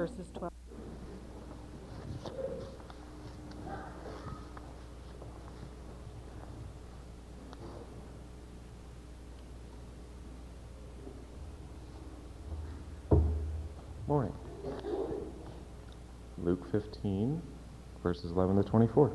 verses 12. Morning. Luke 15, verses 11 to 24.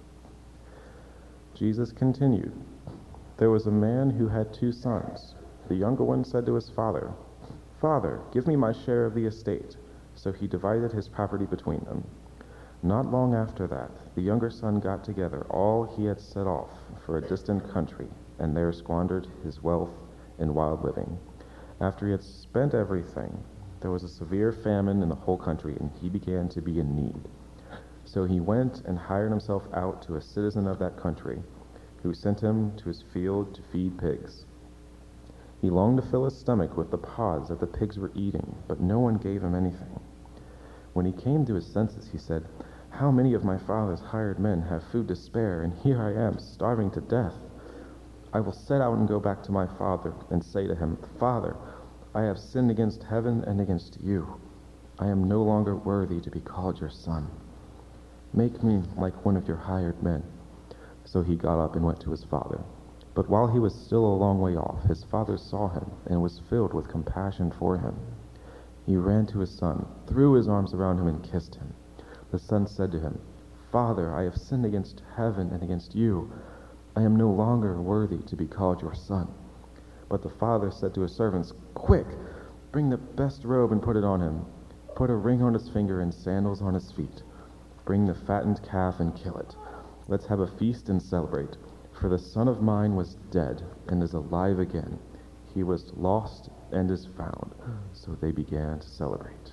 Jesus continued, "There was a man who had 2 sons. The younger one said to his father, 'Father, give me my share of the estate.' So he divided his property between them. Not long after that, the younger son got together all he had set off for a distant country, and there squandered his wealth in wild living. After he had spent everything, there was a severe famine in the whole country, and he began to be in need. So he went and hired himself out to a citizen of that country, who sent him to his field to feed pigs. He longed to fill his stomach with the pods that the pigs were eating, but no one gave him anything. When he came to his senses, he said, 'How many of my father's hired men have food to spare, and here I am, starving to death? I will set out and go back to my father and say to him, Father, I have sinned against heaven and against you. I am no longer worthy to be called your son. Make me like one of your hired men.' So he got up and went to his father. But while he was still a long way off, his father saw him and was filled with compassion for him. He ran to his son, threw his arms around him, and kissed him. The son said to him, 'Father, I have sinned against heaven and against you. I am no longer worthy to be called your son.' But the father said to his servants, 'Quick, bring the best robe and put it on him. Put a ring on his finger and sandals on his feet. Bring the fattened calf and kill it. Let's have a feast and celebrate. For the son of mine was dead and is alive again. He was lost and is found.' So they began to celebrate."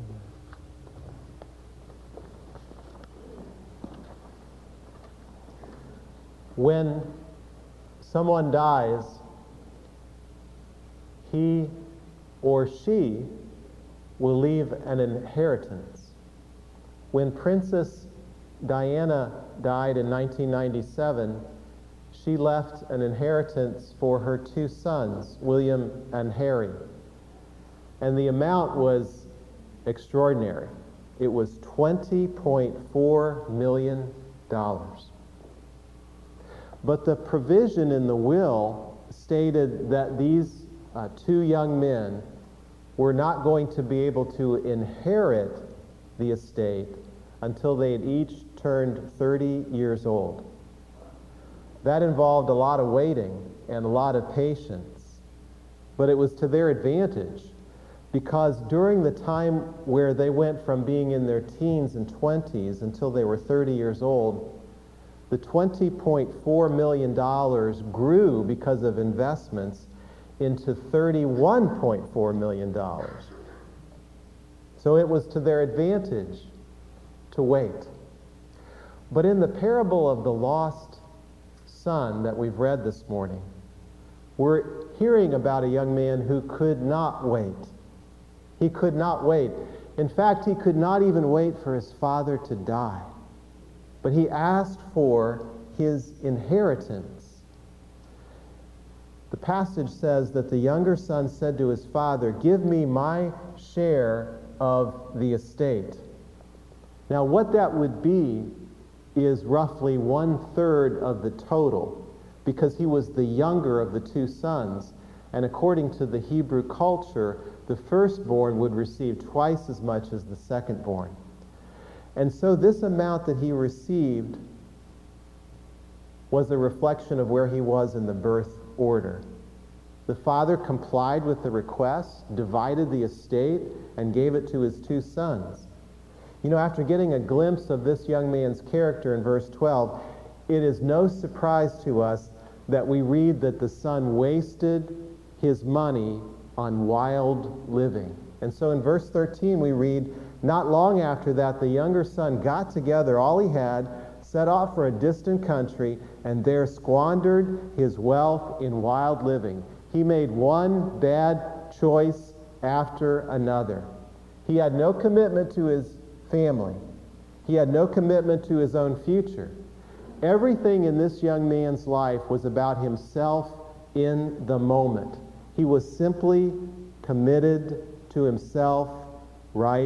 When someone dies, he or she will leave an inheritance. When Princess Diana died in 1997, she left an inheritance for her 2 sons, William and Harry. And the amount was extraordinary. It was $20.4 million. But the provision in the will stated that these 2 young men were not going to be able to inherit the estate until they had each turned 30 years old. That involved a lot of waiting and a lot of patience, but it was to their advantage, because during the time where they went from being in their teens and 20s until they were 30 years old, the $20.4 million grew because of investments into $31.4 million. So it was to their advantage to wait. But in the parable of the lost son that we've read this morning, we're hearing about a young man who could not wait. He could not wait. In fact, he could not even wait for his father to die. But he asked for his inheritance. The passage says that the younger son said to his father, "Give me my share of the estate." Now, what that would be is roughly 1/3 of the total, because he was the younger of the 2 sons. And according to the Hebrew culture, the firstborn would receive twice as much as the secondborn. And so this amount that he received was a reflection of where he was in the birth order. The father complied with the request, divided the estate, and gave it to his 2 sons. You know, after getting a glimpse of this young man's character in verse 12, it is no surprise to us that we read that the son wasted his money on wild living. And so in verse 13 we read, "Not long after that, the younger son got together all he had, set off for a distant country, and there squandered his wealth in wild living." He made one bad choice after another. He had no commitment to his family. He had no commitment to his own future. Everything in this young man's life was about himself in the moment. He was simply committed to himself right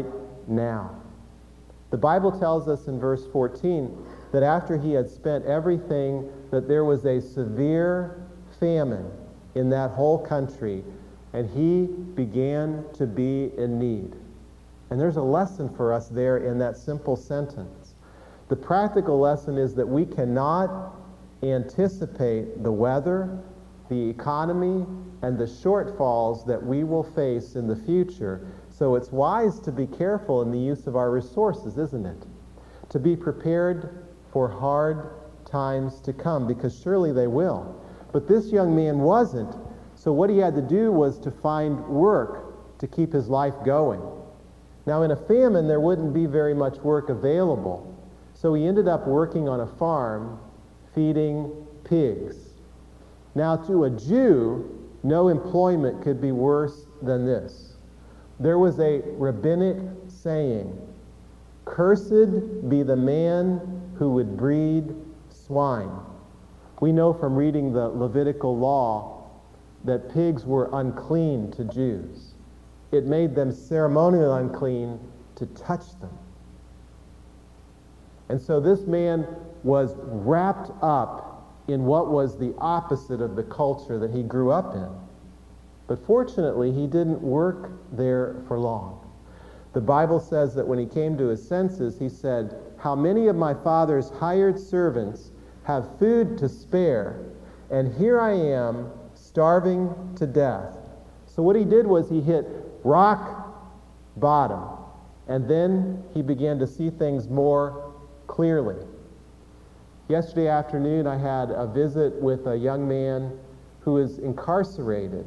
now. The Bible tells us in verse 14 that after he had spent everything, that there was a severe famine in that whole country, and he began to be in need. And there's a lesson for us there in that simple sentence. The practical lesson is that we cannot anticipate the weather, the economy, and the shortfalls that we will face in the future. So it's wise to be careful in the use of our resources, isn't it? To be prepared for hard times to come, because surely they will. But this young man wasn't. So what he had to do was to find work to keep his life going. Now, in a famine, there wouldn't be very much work available. So he ended up working on a farm feeding pigs. Now, to a Jew, no employment could be worse than this. There was a rabbinic saying, "Cursed be the man who would breed swine." We know from reading the Levitical law that pigs were unclean to Jews. It made them ceremonially unclean to touch them. And so this man was wrapped up in what was the opposite of the culture that he grew up in. But fortunately, he didn't work there for long. The Bible says that when he came to his senses, he said, "How many of my father's hired servants have food to spare, and here I am starving to death." So what he did was he hit rock bottom, and then he began to see things more clearly. Yesterday afternoon, I had a visit with a young man who is incarcerated.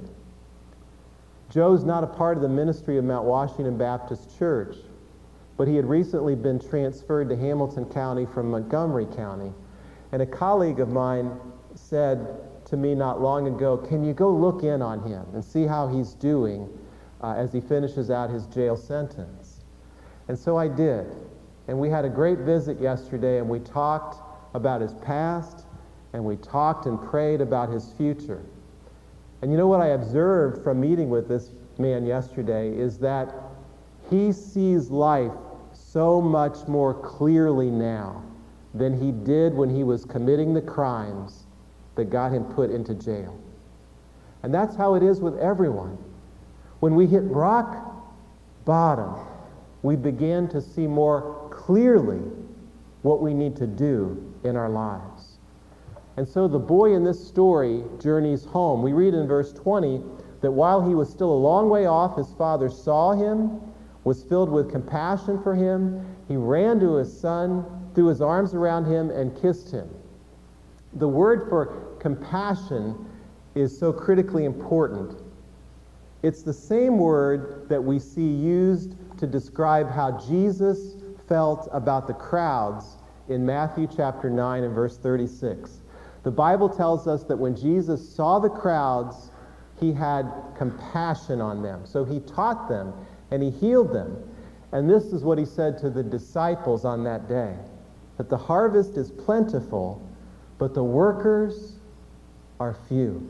Joe's not a part of the ministry of Mount Washington Baptist Church, but he had recently been transferred to Hamilton County from Montgomery County. And a colleague of mine said to me not long ago, "Can you go look in on him and see how he's doing as he finishes out his jail sentence?" And so I did. And we had a great visit yesterday, and we talked about his past, and we talked and prayed about his future. And you know what I observed from meeting with this man yesterday is that he sees life so much more clearly now than he did when he was committing the crimes that got him put into jail. And that's how it is with everyone. When we hit rock bottom, we begin to see more clearly what we need to do in our lives. And so the boy in this story journeys home. We read in verse 20 that while he was still a long way off, his father saw him, was filled with compassion for him. He ran to his son, threw his arms around him, and kissed him. The word for compassion is so critically important. It's the same word that we see used to describe how Jesus felt about the crowds in Matthew chapter 9 and verse 36. The Bible tells us that when Jesus saw the crowds, he had compassion on them. So he taught them and he healed them. And this is what he said to the disciples on that day, that the harvest is plentiful, but the workers are few.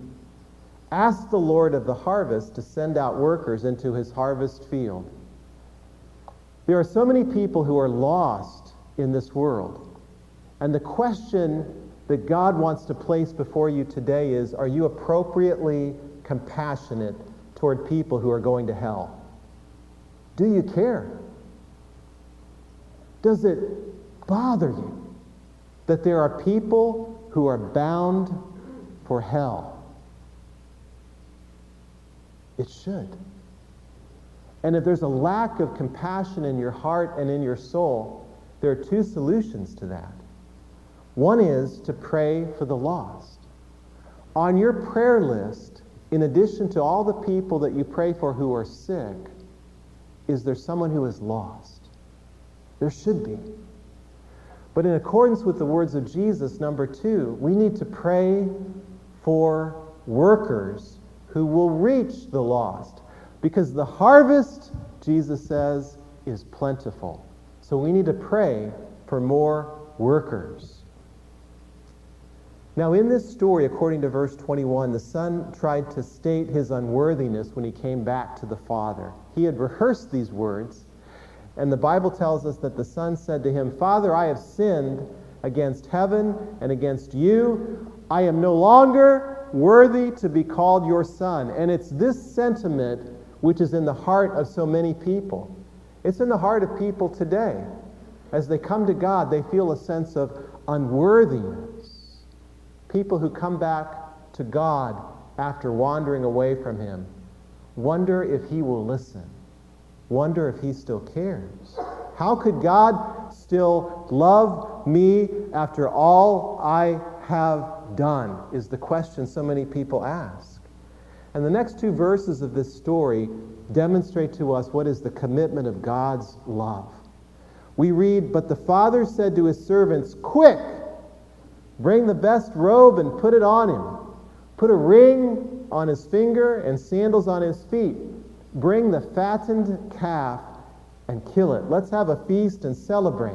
Ask the Lord of the harvest to send out workers into his harvest field. There are so many people who are lost in this world. And the question that God wants to place before you today is, are you appropriately compassionate toward people who are going to hell? Do you care? Does it bother you that there are people who are bound for hell? It should. And if there's a lack of compassion in your heart and in your soul, there are two solutions to that. One is to pray for the lost. On your prayer list, in addition to all the people that you pray for who are sick, is there someone who is lost? There should be. But in accordance with the words of Jesus, number two, we need to pray for workers who will reach the lost. Because the harvest, Jesus says, is plentiful. So we need to pray for more workers. Now in this story, according to verse 21, the son tried to state his unworthiness when he came back to the father. He had rehearsed these words, And the Bible tells us that the son said to him, "Father, I have sinned against heaven and against you. I am no longer worthy to be called your son." And it's this sentiment which is in the heart of so many people. It's in the heart of people today. As they come to God, they feel a sense of unworthiness. People who come back to God after wandering away from Him wonder if He will listen. Wonder if He still cares. How could God still love me after all I have done, is the question so many people ask. And the next two verses of this story demonstrate to us what is the commitment of God's love. We read, "But the father said to his servants, 'Quick, bring the best robe and put it on him. Put a ring on his finger and sandals on his feet. Bring the fattened calf and kill it. Let's have a feast and celebrate.'"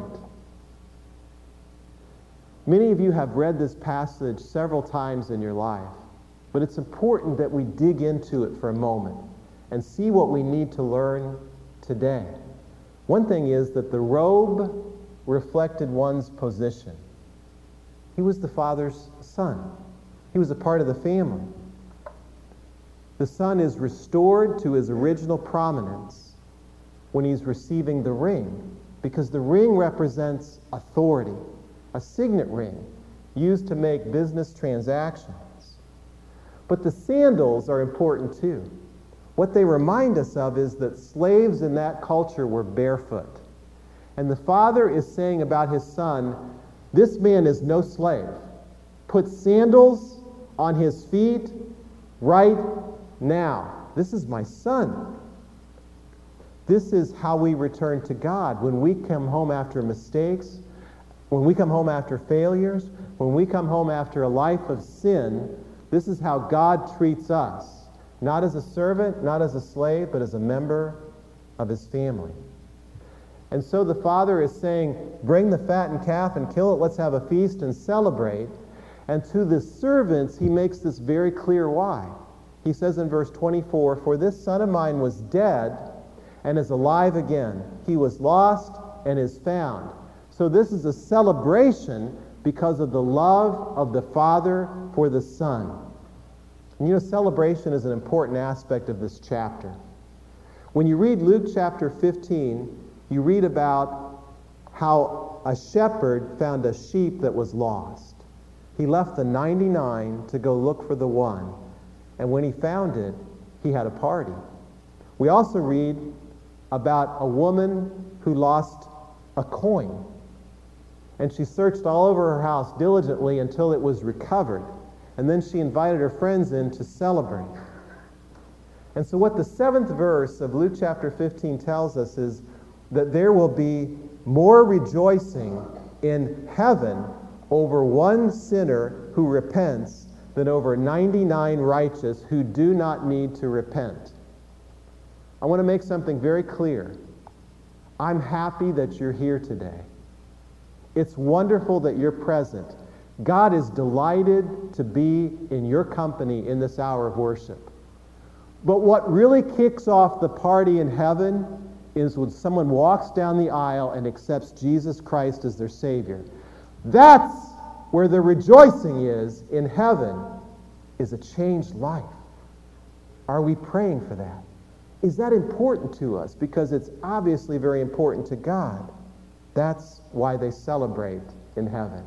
Many of you have read this passage several times in your life, but it's important that we dig into it for a moment and see what we need to learn today. One thing is that the robe reflected one's position. He was the father's son. He was a part of the family. The son is restored to his original prominence when he's receiving the ring, because the ring represents authority, a signet ring used to make business transactions. But the sandals are important too. What they remind us of is that slaves in that culture were barefoot. And the father is saying about his son, "This man is no slave. Put sandals on his feet right now. This is my son." This is how we return to God when we come home after mistakes, when we come home after failures, when we come home after a life of sin. This is how God treats us. Not as a servant, not as a slave, but as a member of his family. And so the father is saying, "Bring the fattened calf and kill it. Let's have a feast and celebrate." And to the servants, he makes this very clear why. He says in verse 24, "For this son of mine was dead and is alive again. He was lost and is found." So this is a celebration because of the love of the father for the son. And you know, celebration is an important aspect of this chapter. When you read Luke chapter 15, you read about how a shepherd found a sheep that was lost. He left the 99 to go look for the one. And when he found it, he had a party. We also read about a woman who lost a coin. And she searched all over her house diligently until it was recovered. And then she invited her friends in to celebrate. And so what the 7th verse of Luke chapter 15 tells us is that there will be more rejoicing in heaven over one sinner who repents than over 99 righteous who do not need to repent. I want to make something very clear. I'm happy that you're here today. It's wonderful that you're present. God is delighted to be in your company in this hour of worship. But what really kicks off the party in heaven is when someone walks down the aisle and accepts Jesus Christ as their Savior. That's where the rejoicing is in heaven, is a changed life. Are we praying for that? Is that important to us? Because it's obviously very important to God. That's why they celebrate in heaven.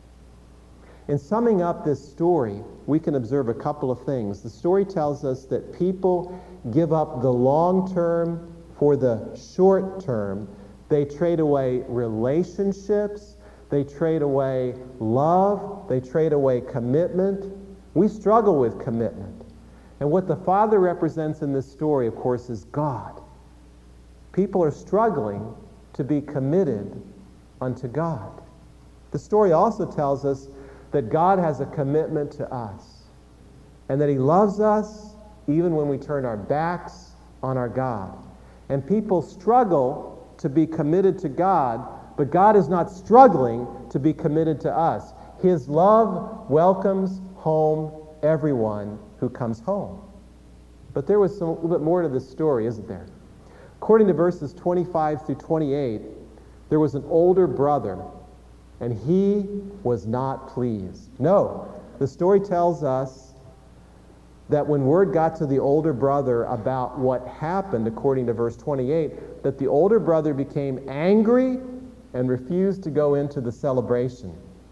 In summing up this story, we can observe a couple of things. The story tells us that people give up the long term for the short term. They trade away relationships. They trade away love. They trade away commitment. We struggle with commitment. And what the Father represents in this story, of course, is God. People are struggling to be committed unto God. The story also tells us that God has a commitment to us, and that He loves us even when we turn our backs on our God. And people struggle to be committed to God, but God is not struggling to be committed to us. His love welcomes home everyone who comes home. But there was a little bit more to this story, isn't there? According to verses 25 through 28, there was an older brother, and he was not pleased. No, the story tells us that when word got to the older brother about what happened, according to verse 28, that the older brother became angry and refused to go into the celebration.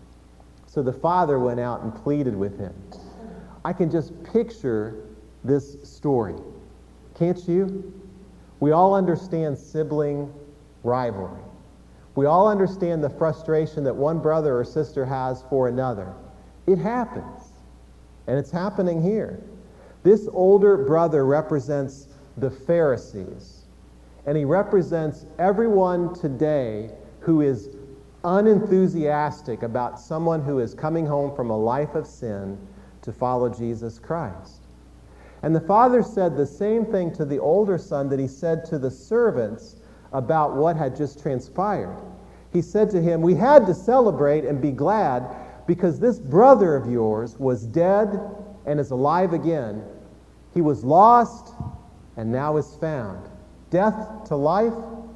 So the father went out and pleaded with him. I can just picture this story. Can't you? We all understand sibling rivalry. We all understand the frustration that one brother or sister has for another. It happens. And it's happening here. This older brother represents the Pharisees. And he represents everyone today who is unenthusiastic about someone who is coming home from a life of sin to follow Jesus Christ. And the father said the same thing to the older son that he said to the servants about what had just transpired. He said to him, "We had to celebrate and be glad because this brother of yours was dead and is alive again. He was lost and now is found." Death to life,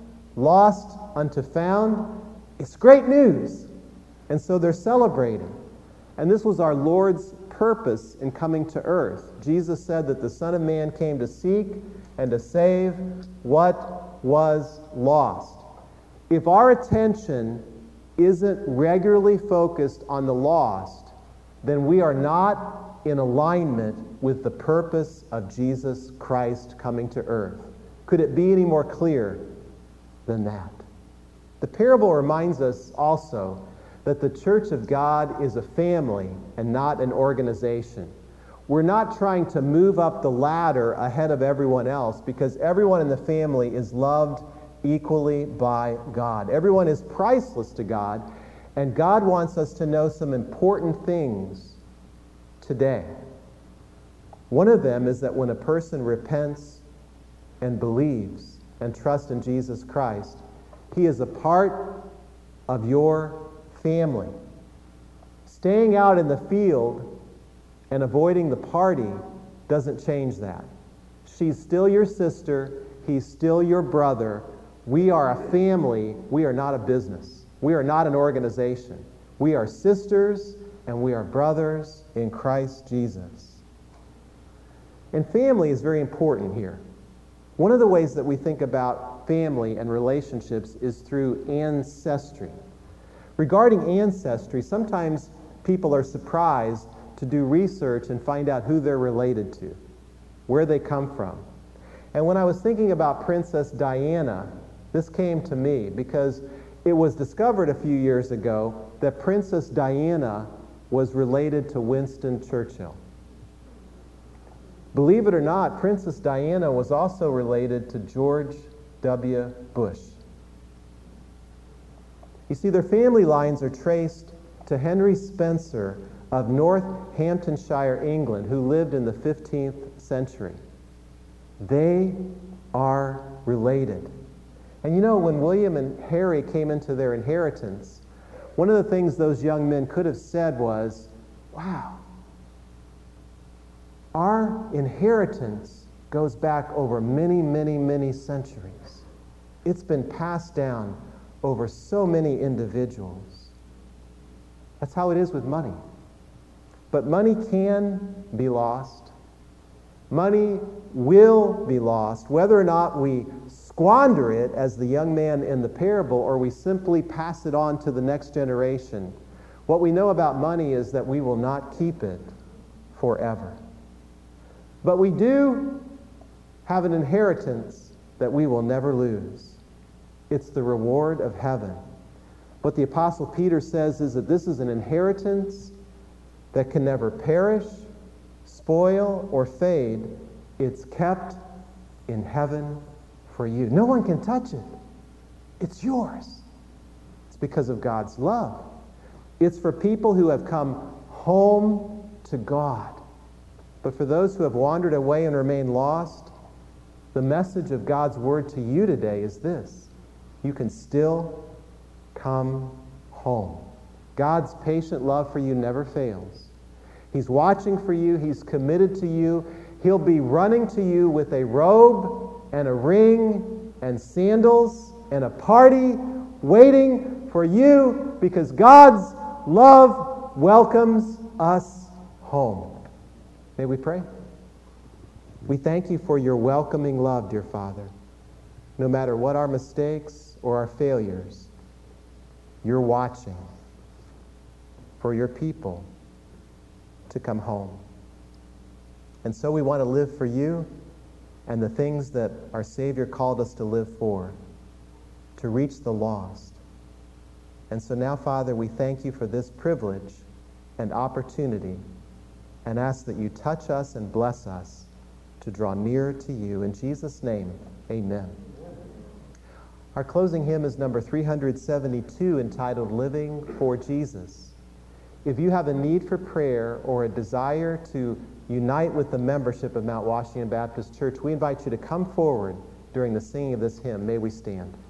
lost unto found. It's great news. And so they're celebrating. And this was our Lord's purpose in coming to earth. Jesus said that the Son of Man came to seek and to save what was lost. If our attention isn't regularly focused on the lost, then we are not in alignment with the purpose of Jesus Christ coming to earth. Could it be any more clear than that? The parable reminds us also that the church of God is a family and not an organization. We're not trying to move up the ladder ahead of everyone else because everyone in the family is loved equally by God. Everyone is priceless to God, and God wants us to know some important things today. One of them is that when a person repents and believes and trusts in Jesus Christ, he is a part of your family. Staying out in the field and avoiding the party doesn't change that. She's still your sister. He's still your brother. We are a family. We are not a business. We are not an organization. We are sisters and we are brothers in Christ Jesus. And family is very important here. One of the ways that we think about family and relationships is through ancestry. Regarding ancestry, sometimes people are surprised to do research and find out who they're related to, where they come from. And when I was thinking about Princess Diana, this came to me because it was discovered a few years ago that Princess Diana was related to Winston Churchill. Believe it or not, Princess Diana was also related to George W. Bush. You see, their family lines are traced to Henry Spencer of Northamptonshire, England, who lived in the 15th century. They are related. And you know, when William and Harry came into their inheritance, one of the things those young men could have said was, wow, our inheritance goes back over many, many, many centuries. It's been passed down over so many individuals. That's how it is with money. But money can be lost. Money will be lost, whether or not we squander it as the young man in the parable or we simply pass it on to the next generation. What we know about money is that we will not keep it forever. But we do have an inheritance that we will never lose. It's the reward of heaven. What the Apostle Peter says is that this is an inheritance that can never perish, spoil, or fade. It's kept in heaven for you. No one can touch it. It's yours. It's because of God's love. It's for people who have come home to God. But for those who have wandered away and remain lost, the message of God's word to you today is this: you can still come home. God's patient love for you never fails. He's watching for you. He's committed to you. He'll be running to you with a robe and a ring and sandals and a party waiting for you because God's love welcomes us home. May we pray? We thank you for your welcoming love, dear Father. No matter what our mistakes or our failures, you're watching for your people to come home. And so we want to live for you and the things that our Savior called us to live for, to reach the lost. And so now, Father, we thank you for this privilege and opportunity and ask that you touch us and bless us to draw nearer to you. In Jesus' name, amen. Our closing hymn is number 372, entitled Living for Jesus. If you have a need for prayer or a desire to unite with the membership of Mount Washington Baptist Church, we invite you to come forward during the singing of this hymn. May we stand.